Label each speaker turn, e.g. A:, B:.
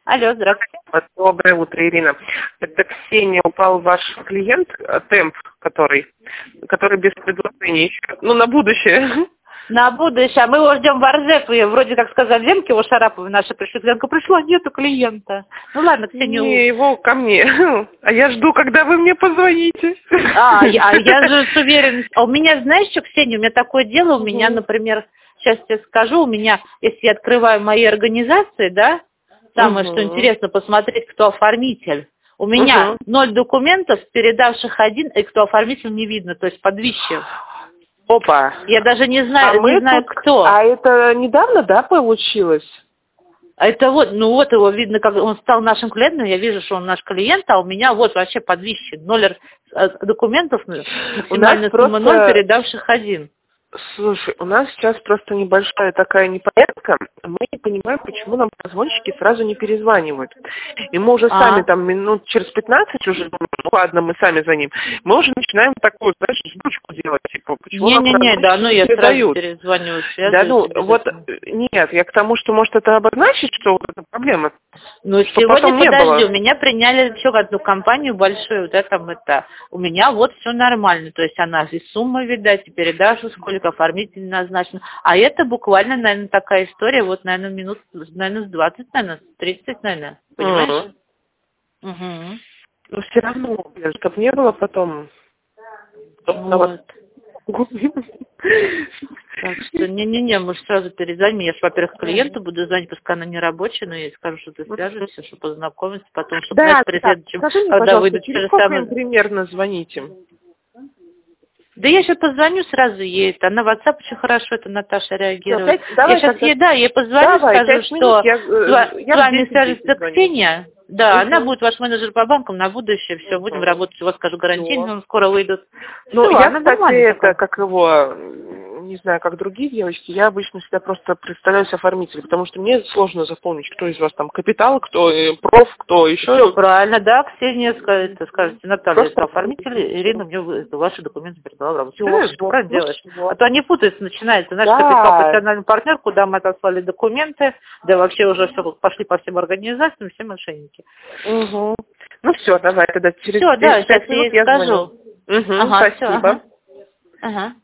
A: Алло, здравствуйте.
B: Доброе утро, Ирина. Это Ксения, упал ваш клиент, темп, который без предложений. Ну, на будущее.
A: На будущее. Мы его ждем в Оржев. И вроде как сказали, Ленке его Шараповой наша пришли. Ленка пришла, нету клиента. Ну ладно, Ксения.
B: Не, его ко мне. А я жду, когда вы мне позвоните.
A: Я же с уверенностью. А у меня, знаешь что, Ксения, у меня такое дело, у меня, например, сейчас тебе скажу, у меня, если я открываю мои организации, да, самое, что интересно, посмотреть, кто оформитель. У меня 0 документов, передавших 1, и кто оформитель не видно, то есть подвисший.
B: Опа.
A: Я даже не знаю, кто.
B: А это недавно, да, получилось?
A: А это вот, вот его видно, как он стал нашим клиентом, я вижу, что он наш клиент, а у меня вот вообще подвисший. 0 документов, максимальная сумма 0, передавших 1.
B: Слушай, у нас сейчас просто небольшая такая непорядка. Мы не понимаем, почему нам позвонщики сразу не перезванивают. И мы уже сами там минут через 15 уже думаем, ну ладно, мы сами за ним. Мы уже начинаем такую, знаешь, ждучку делать, типа, почему нам
A: да, ну я сразу перезваниваю,
B: да, ну, вот, нет, я к тому, что может это обозначить, что вот эта проблема.
A: Ну, сегодня, подожди, у меня приняли еще одну компанию большую, да, там это, у меня вот все нормально, то есть она и сумма, видать, и передачу, сколько оформитель назначен, а это буквально, наверное, такая история, вот, наверное, минут, наверное, с 20, наверное, с 30, наверное, понимаешь?
B: Но все равно, чтобы не было потом...
A: Вот. Так что, не-не-не, мы же сразу перезвоним. Я же, во-первых, клиенту буду звонить, пускай она не рабочая, но я ей скажу, что ты свяжешься, чтобы познакомиться, потом, чтобы, знаешь, при следующем, когда выйдут через самое...
B: примерно звоните?
A: Да я сейчас позвоню сразу ей, она в WhatsApp очень хорошо, это Наташа реагирует. Я сейчас ей позвоню, скажу, что с вами свяжется Ксения. Да, она будет ваш менеджер по банкам на будущее, все, будем работать, у вас, скажу, гарантийно, скоро выйдут.
B: Ну, я, кстати, это, как его, не знаю, как другие девочки, я обычно всегда просто представляюсь оформителем, потому что мне сложно запомнить, кто из вас там капитал, кто проф, кто еще.
A: Все правильно, да, Ксения скажете, Наталья, это оформитель, Ирина мне ваши документы передала в работу. Все правильно делаешь. А то они путаются, начинается, наш капитал, профессиональный партнер, куда мы отослали документы, да вообще уже все пошли по всем организациям, все мошенники.
B: Ну все, давай тогда через 5
A: сейчас
B: минут
A: я скажу.
B: Спасибо.
A: Ага.